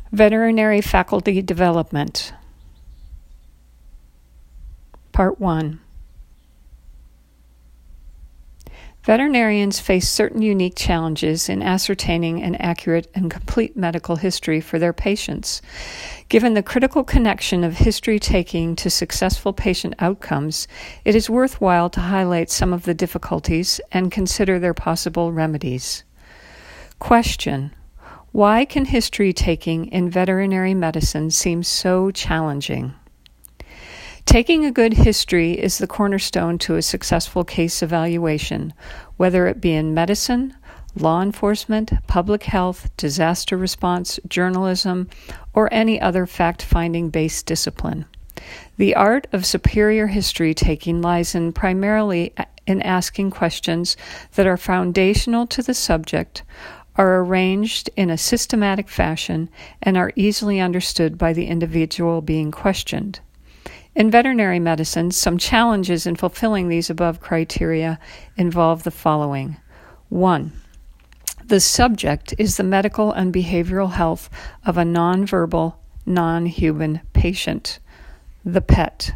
Veterinary Faculty Development. Part 1. Veterinarians face certain unique challenges in ascertaining an accurate and complete medical history for their patients. Given the critical connection of history taking to successful patient outcomes, it is worthwhile to highlight some of the difficulties and consider their possible remedies. Question: why can history taking in veterinary medicine seem so challenging? Taking a good history is the cornerstone to a successful case evaluation, whether it be in medicine, law enforcement, public health, disaster response, journalism, or any other fact-finding based discipline. The art of superior history taking lies primarily in asking questions that are foundational to the subject, are arranged in a systematic fashion, and are easily understood by the individual being questioned. In veterinary medicine, some challenges in fulfilling these above criteria involve the following. 1. The subject is the medical and behavioral health of a nonverbal, non-human patient, the pet.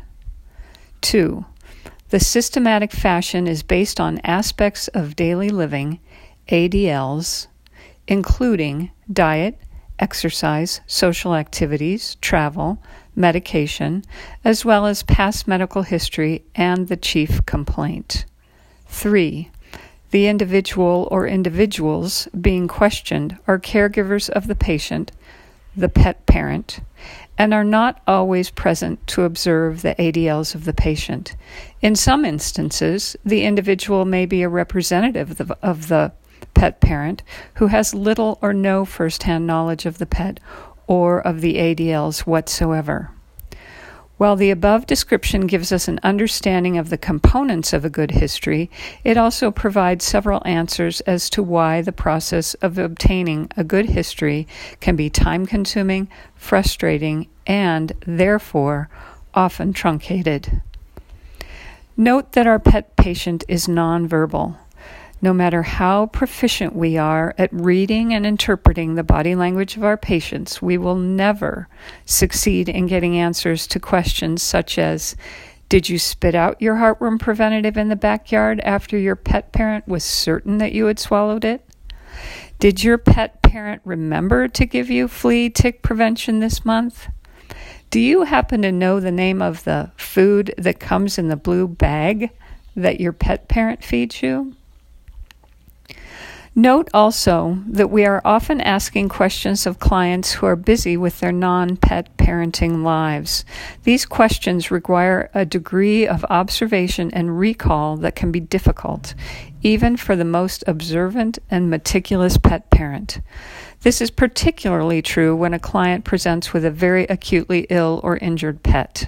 2. The systematic fashion is based on aspects of daily living, ADLs, including diet, exercise, social activities, travel, medication, as well as past medical history and the chief complaint. 3. The individual or individuals being questioned are caregivers of the patient, the pet parent, and are not always present to observe the ADLs of the patient. In some instances, the individual may be a representative of the pet parent who has little or no first-hand knowledge of the pet or of the ADLs whatsoever. While the above description gives us an understanding of the components of a good history, it also provides several answers as to why the process of obtaining a good history can be time-consuming, frustrating, and, therefore, often truncated. Note that our pet patient is nonverbal. No matter how proficient we are at reading and interpreting the body language of our patients, we will never succeed in getting answers to questions such as, did you spit out your heartworm preventative in the backyard after your pet parent was certain that you had swallowed it? Did your pet parent remember to give you flea tick prevention this month? Do you happen to know the name of the food that comes in the blue bag that your pet parent feeds you? Note also that we are often asking questions of clients who are busy with their non-pet parenting lives. These questions require a degree of observation and recall that can be difficult, even for the most observant and meticulous pet parent. This is particularly true when a client presents with a very acutely ill or injured pet.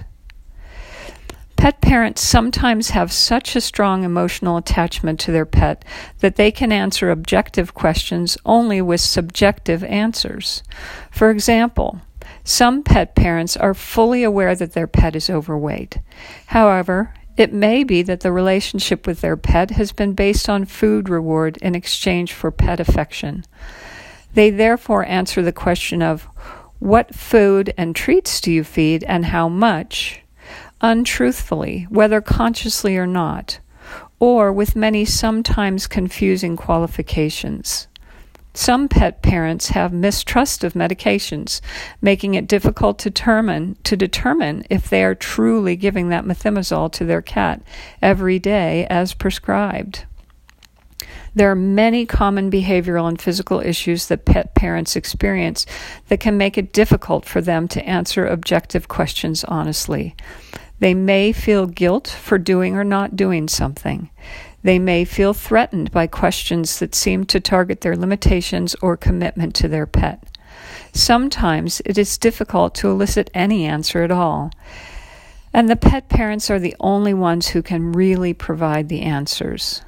Pet parents sometimes have such a strong emotional attachment to their pet that they can answer objective questions only with subjective answers. For example, some pet parents are fully aware that their pet is overweight. However, it may be that the relationship with their pet has been based on food reward in exchange for pet affection. They therefore answer the question of, what food and treats do you feed and how much? Untruthfully, whether consciously or not, or with many sometimes confusing qualifications. Some pet parents have mistrust of medications, making it difficult to determine if they are truly giving that methimazole to their cat every day as prescribed. There are many common behavioral and physical issues that pet parents experience that can make it difficult for them to answer objective questions honestly. They may feel guilt for doing or not doing something. They may feel threatened by questions that seem to target their limitations or commitment to their pet. Sometimes it is difficult to elicit any answer at all, and the pet parents are the only ones who can really provide the answers.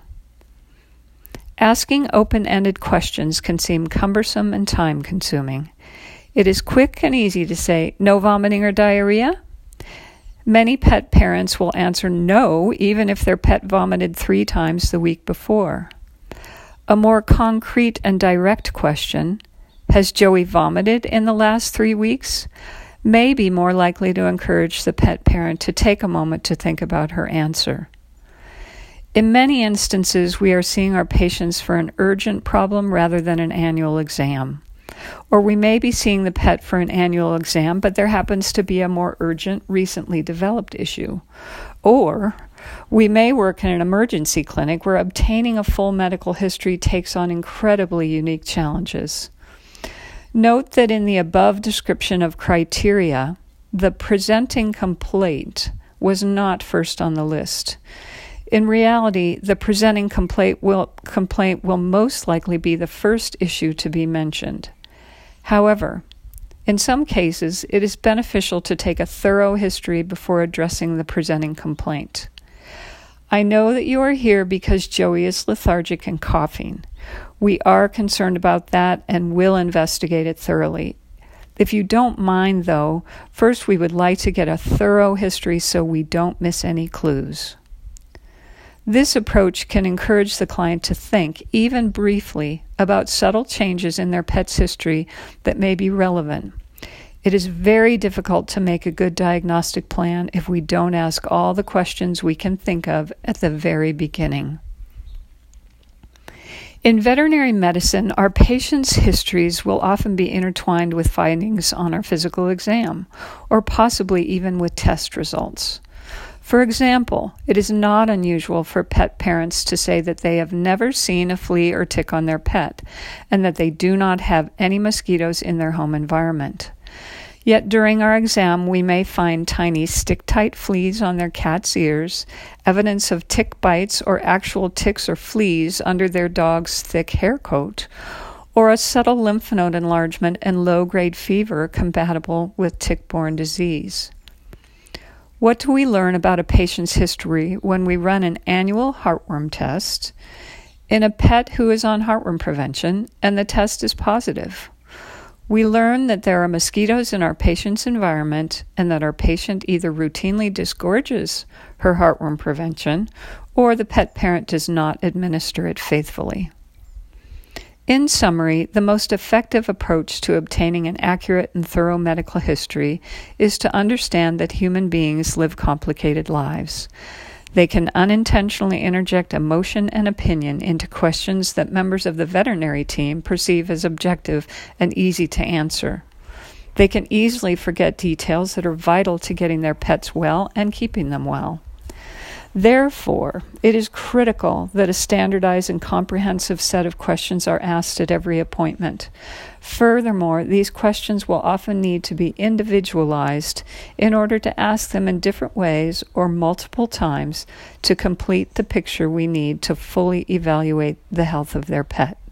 Asking open-ended questions can seem cumbersome and time-consuming. It is quick and easy to say, no vomiting or diarrhea? Many pet parents will answer no, even if their pet vomited 3 times the week before. A more concrete and direct question, Has Joey vomited in the last 3 weeks? May be more likely to encourage the pet parent to take a moment to think about her answer. In many instances, we are seeing our patients for an urgent problem rather than an annual exam. Or we may be seeing the pet for an annual exam, but there happens to be a more urgent, recently developed issue. Or we may work in an emergency clinic where obtaining a full medical history takes on incredibly unique challenges. Note that in the above description of criteria, the presenting complaint was not first on the list. In reality, the presenting complaint will most likely be the first issue to be mentioned. However, in some cases, it is beneficial to take a thorough history before addressing the presenting complaint. I know that you are here because Joey is lethargic and coughing. We are concerned about that and will investigate it thoroughly. If you don't mind, though, first we would like to get a thorough history so we don't miss any clues. This approach can encourage the client to think, even briefly, about subtle changes in their pet's history that may be relevant. It is very difficult to make a good diagnostic plan if we don't ask all the questions we can think of at the very beginning. In veterinary medicine, our patients' histories will often be intertwined with findings on our physical exam, or possibly even with test results. For example, it is not unusual for pet parents to say that they have never seen a flea or tick on their pet, and that they do not have any mosquitoes in their home environment. Yet during our exam, we may find tiny stick-tight fleas on their cat's ears, evidence of tick bites or actual ticks or fleas under their dog's thick hair coat, or a subtle lymph node enlargement and low-grade fever compatible with tick-borne disease. What do we learn about a patient's history when we run an annual heartworm test in a pet who is on heartworm prevention and the test is positive? We learn that there are mosquitoes in our patient's environment and that our patient either routinely disgorges her heartworm prevention or the pet parent does not administer it faithfully. In summary, the most effective approach to obtaining an accurate and thorough medical history is to understand that human beings live complicated lives. They can unintentionally interject emotion and opinion into questions that members of the veterinary team perceive as objective and easy to answer. They can easily forget details that are vital to getting their pets well and keeping them well. Therefore, it is critical that a standardized and comprehensive set of questions are asked at every appointment. Furthermore, these questions will often need to be individualized in order to ask them in different ways or multiple times to complete the picture we need to fully evaluate the health of their pet.